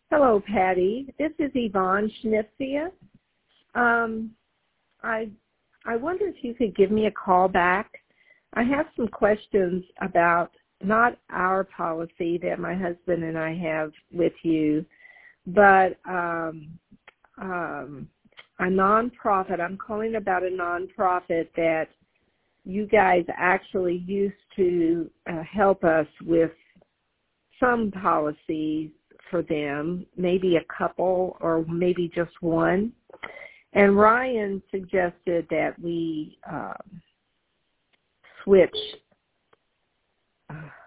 Hello, Patty. This is Yvonne Schnitsia. I wonder if you could give me a call back. I have some questions about not our policy that my husband and I have with you, but a nonprofit. I'm calling about a nonprofit that you guys actually used to help us with some policies for them, maybe a couple or maybe just one. And Ryan suggested that we switch